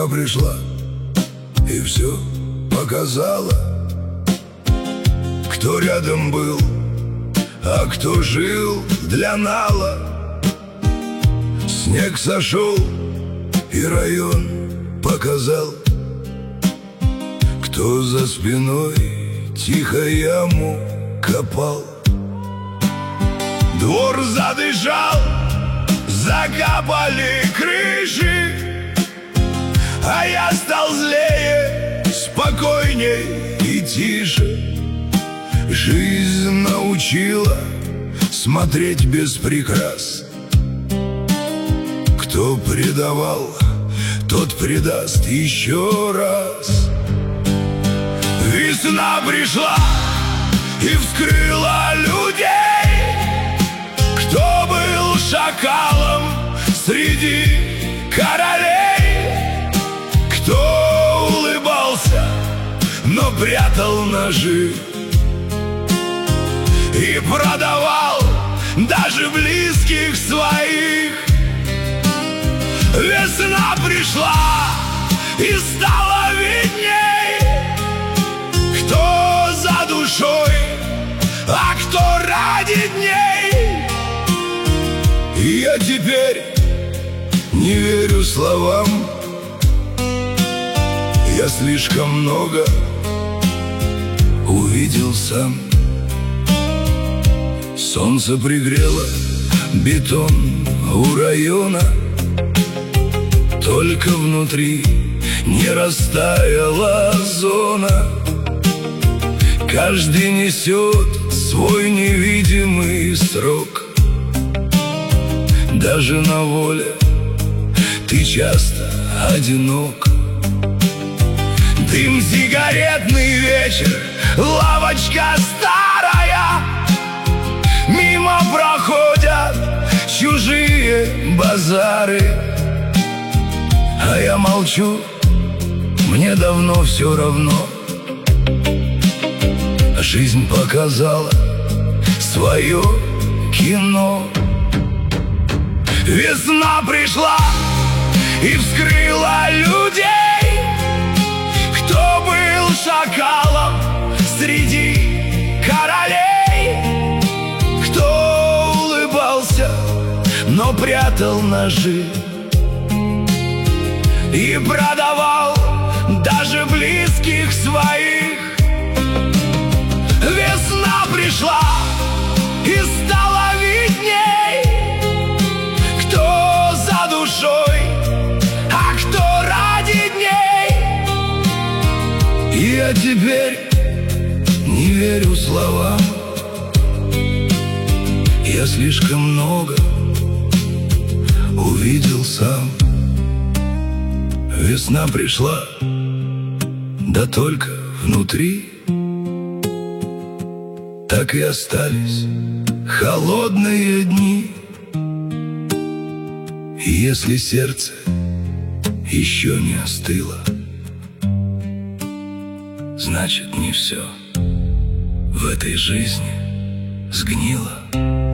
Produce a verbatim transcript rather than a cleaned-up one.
Весна пришла и все показала, кто рядом был, а кто жил для нала. Снег сошел и район показал, кто за спиной тихо яму копал. Двор задышал, закапали крыши, а я стал злее, спокойней и тише. Жизнь научила смотреть без прикрас. Кто предавал, тот предаст еще раз. Весна пришла и вскрыла людей, кто был шакалом среди королей, кто улыбался, но прятал ножи и продавал даже близких своих. Весна пришла и стала видней, кто за душой, а кто ради дней. И я теперь не верю словам, я слишком много увидел сам. Солнце пригрело бетон у района, только внутри не растаяла зона. Каждый несет свой невидимый срок. Даже на воле ты часто одинок. Дым, сигаретный вечер, лавочка старая, мимо проходят чужие базары. А я молчу, мне давно все равно. Жизнь показала свое кино. Весна пришла и вскрыла людей, кто был шакалом среди королей, кто улыбался, но прятал ножи и продавал даже близких своих. Весна пришла и стала видней, кто за душой, а кто ради дней. И я теперь не верю словам, я слишком много увидел сам. Весна пришла, да только внутри так и остались холодные дни. И если сердце еще не остыло, значит, не все в этой жизни сгнило.